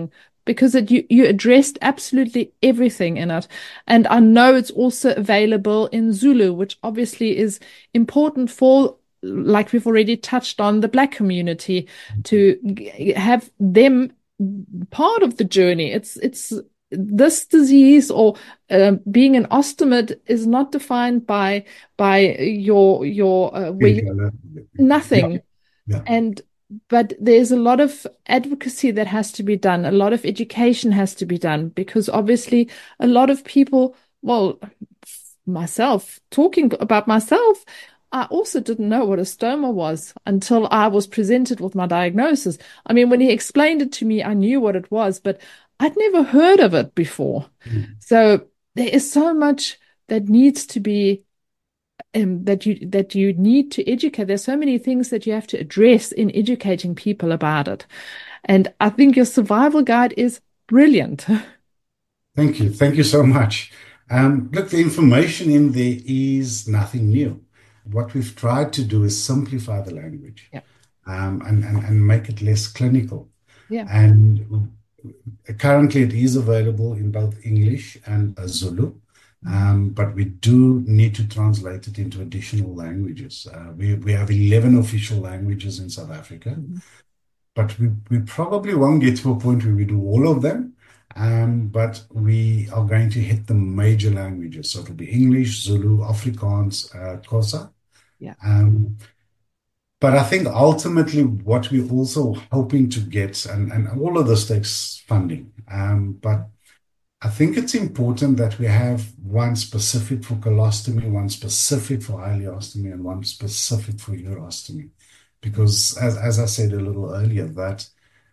Speaker 2: because it, you, you addressed absolutely everything in it. And I know it's also available in Zulu, which obviously is important for, like we've already touched on, the Black community, to g- have them part of the journey. It's, it's, this disease or uh, being an ostomed is not defined by, by your, your, uh, where you, nothing.
Speaker 8: Yeah. Yeah.
Speaker 2: And, but there's a lot of advocacy that has to be done. A lot of education has to be done, because obviously a lot of people, well, myself, talking about myself, I also didn't know what a stoma was until I was presented with my diagnosis. I mean, when he explained it to me, I knew what it was, but I'd never heard of it before. Mm. So there is so much that needs to be, um, that you that you need to educate. There's so many things that you have to address in educating people about it. And I think your survival guide is brilliant.
Speaker 8: Thank you. Thank you so much. Um, look, the information in there is nothing new. What we've tried to do is simplify the language,
Speaker 2: yeah.
Speaker 8: um, and, and, and make it less clinical.
Speaker 2: Yeah.
Speaker 8: And currently it is available in both English and uh, Zulu, um, but we do need to translate it into additional languages. Uh, we, we have eleven official languages in South Africa, mm-hmm. but we, we probably won't get to a point where we do all of them. Um, but we are going to hit the major languages. So it'll be English, Zulu, Afrikaans, uh, Xhosa.
Speaker 2: Yeah.
Speaker 8: Um, but I think ultimately what we're also hoping to get, and, and all of this takes funding, um, but I think it's important that we have one specific for colostomy, one specific for ileostomy, and one specific for urostomy. Because as, as I said a little earlier, that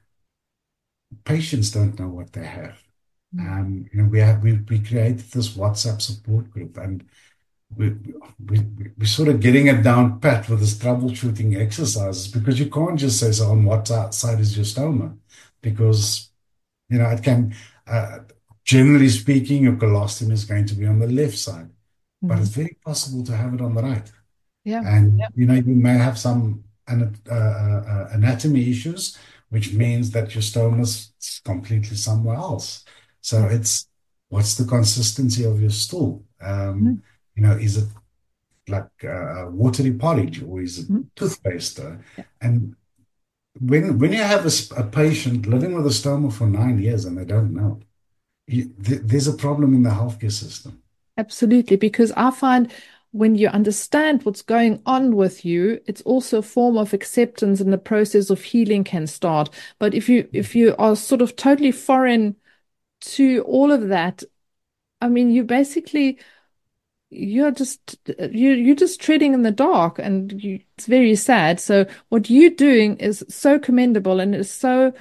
Speaker 8: patients don't know what they have. Mm. Um, you know, we have we we created this WhatsApp support group, and we we we're sort of getting it down pat with this troubleshooting exercises, because you can't just say, so on what side is your stoma, because you know it can. Uh, generally speaking, your colostomy is going to be on the left side, mm-hmm. but it's very possible to have it on the right.
Speaker 2: Yeah,
Speaker 8: and
Speaker 2: yeah.
Speaker 8: you know you may have some uh, uh, anatomy issues, which means that your stoma is completely somewhere else. So it's, what's the consistency of your stool? Um, mm-hmm. You know, is it like uh, watery porridge, or is it mm-hmm. toothpaste? Uh, yeah. And when when you have a, a patient living with a stoma for nine years and they don't know, you, th- there's a problem in the healthcare system.
Speaker 2: Absolutely, because I find when you understand what's going on with you, it's also a form of acceptance, and the process of healing can start. But if you if you are sort of totally foreign to all of that, I mean, you basically you're just you you're just treading in the dark, and you, it's very sad. So what you're doing is so commendable, and is so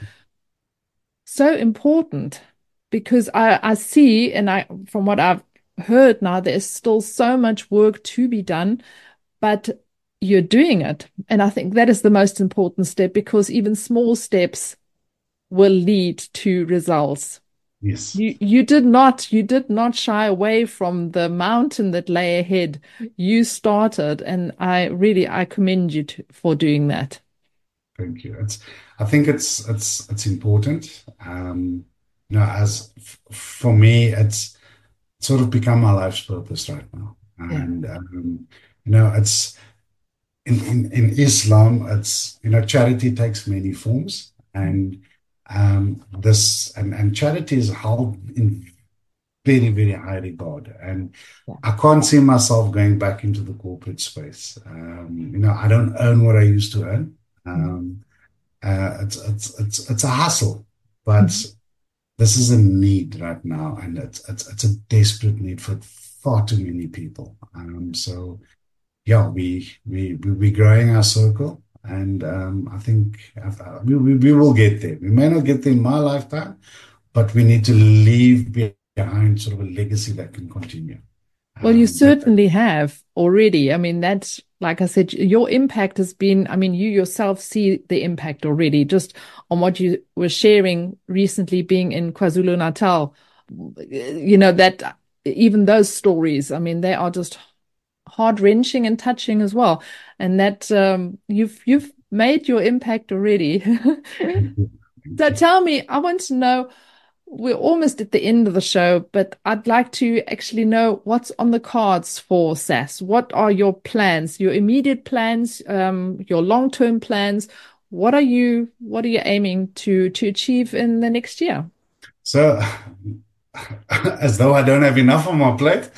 Speaker 2: so important, because I I see, and I from what I've heard now, there's still so much work to be done, but you're doing it. And I think that is the most important step, because even small steps will lead to results.
Speaker 8: Yes.
Speaker 2: You you did not you did not shy away from the mountain that lay ahead. You started, and I really I commend you to, for doing that.
Speaker 8: Thank you. It's I think it's it's it's important. Um, you know, as f- for me, it's sort of become my life's purpose right now. And, yeah. um, you know, it's in, in, in Islam, it's, you know, charity takes many forms, and um, this, and, and charity is held in very, very high regard. And yeah. I can't see myself going back into the corporate space. Um, you know, I don't earn what I used to earn. Um, uh, it's, it's, it's, it's a hustle, but mm-hmm. this is a need right now, and it's, it's it's a desperate need for far too many people. Um, so, yeah, we we we we're growing our circle, and um, I think uh, we, we we will get there. We may not get there in my lifetime, but we need to leave behind sort of a legacy that can continue.
Speaker 2: Well, you certainly have already. I mean, that's, like I said, your impact has been, I mean, you yourself see the impact already just on what you were sharing recently being in KwaZulu-Natal. You know, that even those stories, I mean, they are just heart-wrenching and touching as well. And that um, you've you've made your impact already. So tell me, I want to know, we're almost at the end of the show, but I'd like to actually know what's on the cards for S A S. What are your plans, your immediate plans, um, your long-term plans? What are you what are you aiming to to achieve in the next year?
Speaker 8: So, as though I don't have enough on my plate.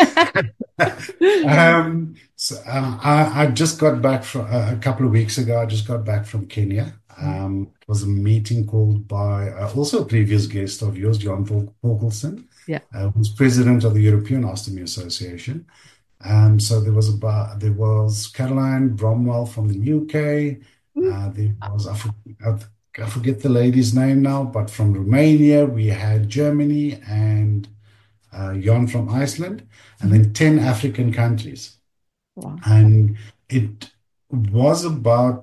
Speaker 8: um, so, um, I, I just got back from uh, a couple of weeks ago. I just got back from Kenya. Um, it was a meeting called by uh, also a previous guest of yours, John Volkelson,
Speaker 2: yeah,
Speaker 8: uh, who's president of the European Ostomy Association. Um, so there was about there was Caroline Bromwell from the U K. Uh, there was I forget, I forget the lady's name now, but from Romania we had Germany and uh, Jan from Iceland, and then ten African countries.
Speaker 2: Wow.
Speaker 8: And it was about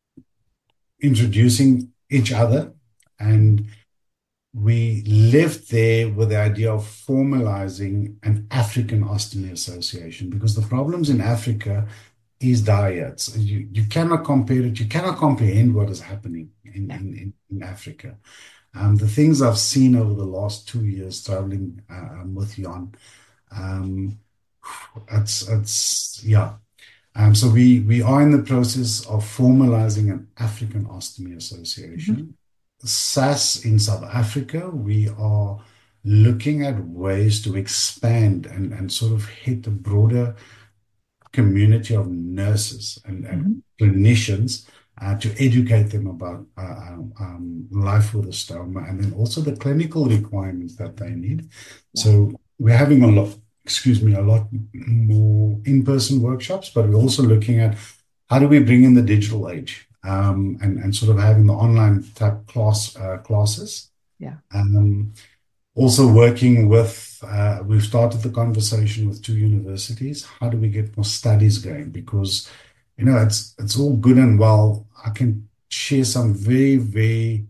Speaker 8: introducing each other, and we left there with the idea of formalizing an African Ostomy Association, because the problems in Africa is diets. You you cannot compare it, you cannot comprehend what is happening in, in, in, in Africa. Um, the things I've seen over the last two years traveling uh, with Jan, um, it's it's yeah. Um, so we we are in the process of formalizing an African Ostomy Association. Mm-hmm. S A S in South Africa, we are looking at ways to expand and, and sort of hit a broader community of nurses and, and mm-hmm. clinicians uh, to educate them about uh, um, life with a stoma, and then also the clinical requirements that they need. Yeah. So we're having a lot. excuse me, a lot more in-person workshops, but we're also looking at how do we bring in the digital age um, and, and sort of having the online type class uh, classes.
Speaker 2: Yeah.
Speaker 8: Um, also working with, uh, we've started the conversation with two universities. How do we get more studies going? Because, you know, it's it's all good and well. I can share some very, very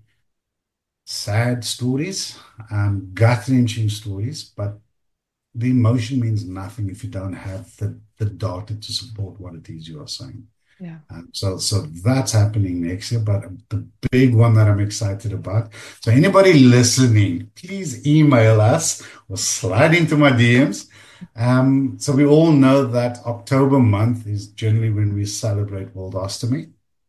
Speaker 8: sad stories, um, gut-wrenching stories, but the emotion means nothing if you don't have the, the data to support what it is you are saying.
Speaker 2: Yeah.
Speaker 8: Um, so, so that's happening next year. But the big one that I'm excited about. So, anybody listening, please email us or slide into my D Ms. Um, so, we all know that October month is generally when we celebrate World Ostomy.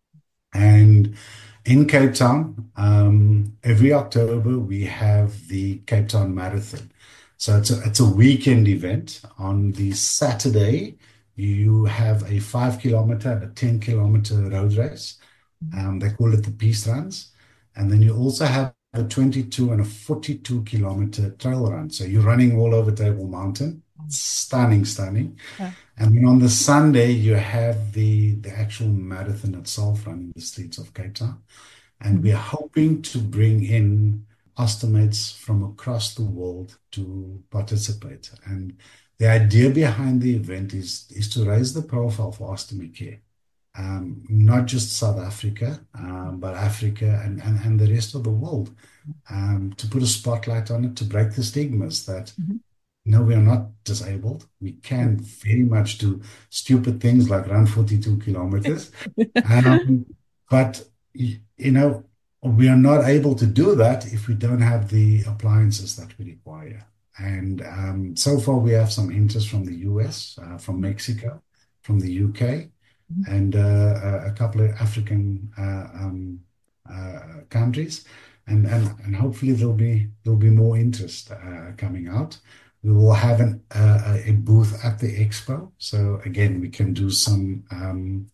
Speaker 8: And in Cape Town, um, every October we have the Cape Town Marathon. So it's a, it's a weekend event. On the Saturday, you have a five kilometer and a ten kilometer road race. Um, they call it the Peace Runs. And then you also have a twenty-two and a forty-two kilometer trail run. So you're running all over Table Mountain. Stunning, stunning.
Speaker 2: Yeah.
Speaker 8: And then on the Sunday, you have the, the actual marathon itself running the streets of Cape Town. And we're hoping to bring in ostomates from across the world to participate. And the idea behind the event is, is to raise the profile for ostomy care. Um, not just South Africa, um, but Africa and, and, and the rest of the world, um, to put a spotlight on it, to break the stigmas that, mm-hmm. no, we are not disabled. We can very much do stupid things like run forty-two kilometers. um, but, you know, we are not able to do that if we don't have the appliances that we require. And um, so far, we have some interest from the U S, uh, from Mexico, from the U K, mm-hmm. and uh, a couple of African uh, um, uh, countries. And, and and hopefully there'll be there'll be more interest uh, coming out. We will have an, uh, a booth at the expo. So again, we can do some um,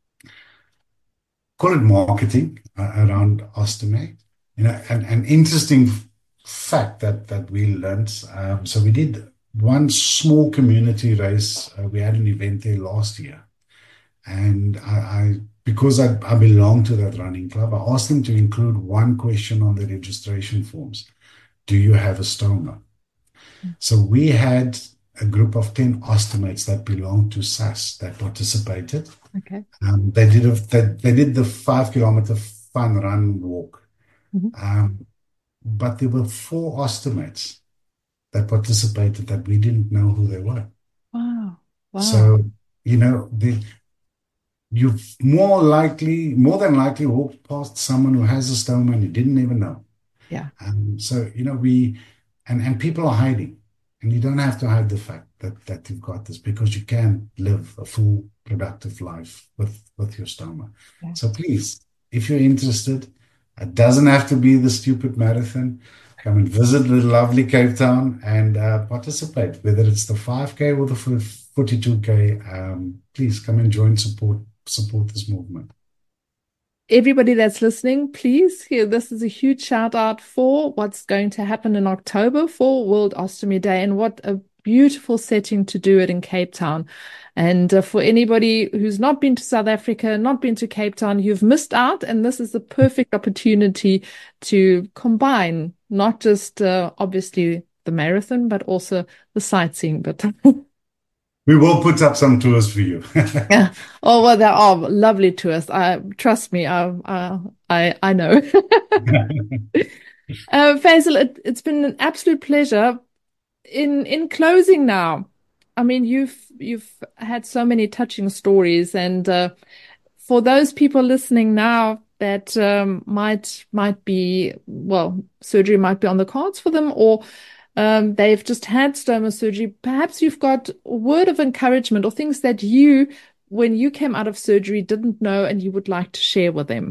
Speaker 8: call it marketing uh, around ostomy. You know, an, an interesting fact that that we learned. Um, so we did one small community race. Uh, we had an event there last year, and I, I because I, I belong to that running club, I asked them to include one question on the registration forms: do you have a stoma? Mm-hmm. So we had a group of ten ostomates that belonged to S A S that participated.
Speaker 2: Okay.
Speaker 8: Um, they did a, they, they did the five kilometer fun run walk.
Speaker 2: Mm-hmm.
Speaker 8: Um, but there were four ostomates that participated that we didn't know who they were.
Speaker 2: Wow. Wow.
Speaker 8: So, you know, the, you've more likely, more than likely walked past someone who has a stoma and you didn't even know.
Speaker 2: Yeah.
Speaker 8: Um, so, you know, we, and, and people are hiding, and you don't have to hide the fact that, that you've got this, because you can live a full, productive life with, with your stoma.
Speaker 2: Yeah.
Speaker 8: So please, if you're interested, it doesn't have to be the stupid marathon. Come and visit the lovely Cape Town and uh, participate, whether it's the five K or the forty-two K. Um, please come and join, support, support this movement.
Speaker 2: Everybody that's listening, please, here, this is a huge shout out for what's going to happen in October for World Ostomy Day, and what a beautiful setting to do it in Cape Town. And uh, for anybody who's not been to South Africa, not been to Cape Town, you've missed out. And this is the perfect opportunity to combine not just uh, obviously the marathon, but also the sightseeing. But
Speaker 8: we will put up some tours for you.
Speaker 2: Yeah. Oh, well, there are lovely tours. I trust me. I I I, I know. uh, Faisal, it, it's been an absolute pleasure. In in closing now, I mean, you've you've had so many touching stories, and uh, for those people listening now that um, might might be well, surgery might be on the cards for them, or um, they've just had stoma surgery. Perhaps you've got a word of encouragement or things that you, when you came out of surgery, didn't know and you would like to share with them.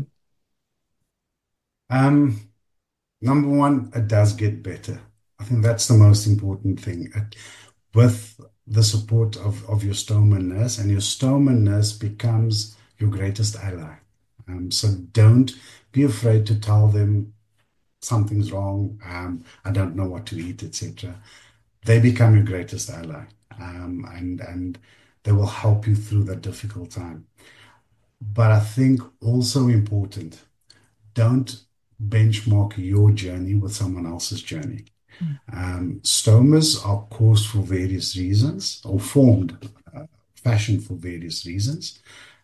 Speaker 8: Um, number one, it does get better. I think that's the most important thing. It, with the support of, of your stoma nurse, and your stoma nurse becomes your greatest ally. Um, so don't be afraid to tell them something's wrong, um, I don't know what to eat, et cetera. They become your greatest ally, um, and, and they will help you through that difficult time. But I think also important, don't benchmark your journey with someone else's journey. Um, stomas are caused for various reasons, or formed, uh, fashioned for various reasons.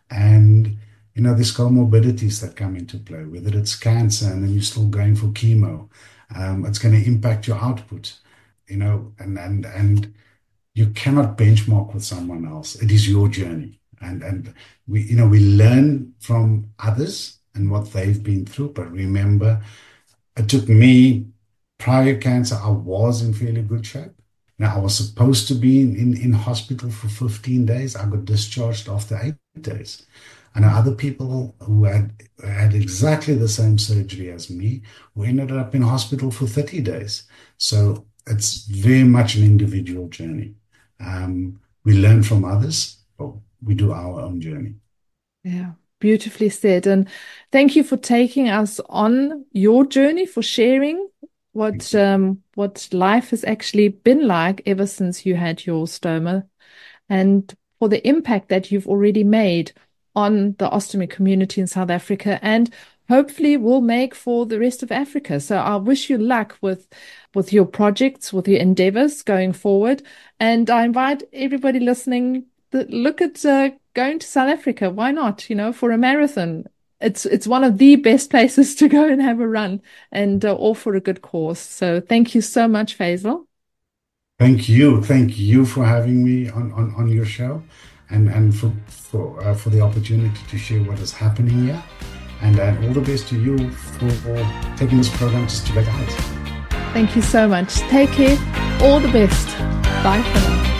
Speaker 8: And, you know, there's comorbidities that come into play, whether it's cancer and then you're still going for chemo. Um, it's going to impact your output, you know, and, and, and you cannot benchmark with someone else. It is your journey. And, and we, you know, we learn from others and what they've been through. But remember, it took me, prior cancer, I was in fairly good shape. Now, I was supposed to be in, in, in hospital for fifteen days. I got discharged after eight days. And other people who had had exactly the same surgery as me, who ended up in hospital for thirty days. So it's very much an individual journey. Um, we learn from others, but we do our own journey.
Speaker 2: Yeah. Beautifully said. And thank you for taking us on your journey, for sharing what um, what life has actually been like ever since you had your stoma, and for the impact that you've already made on the ostomy community in South Africa, and hopefully will make for the rest of Africa. So I wish you luck with with your projects, with your endeavors going forward. And I invite everybody listening to look at uh, going to South Africa. Why not? You know, for a marathon. It's it's one of the best places to go and have a run, and uh, all for a good cause. So thank you so much, Faisal.
Speaker 8: Thank you. Thank you for having me on, on, on your show, and, and for for, uh, for the opportunity to share what is happening here. And uh, all the best to you for, for taking this program to great heights.
Speaker 2: Thank you so much. Take care. All the best. Bye for now.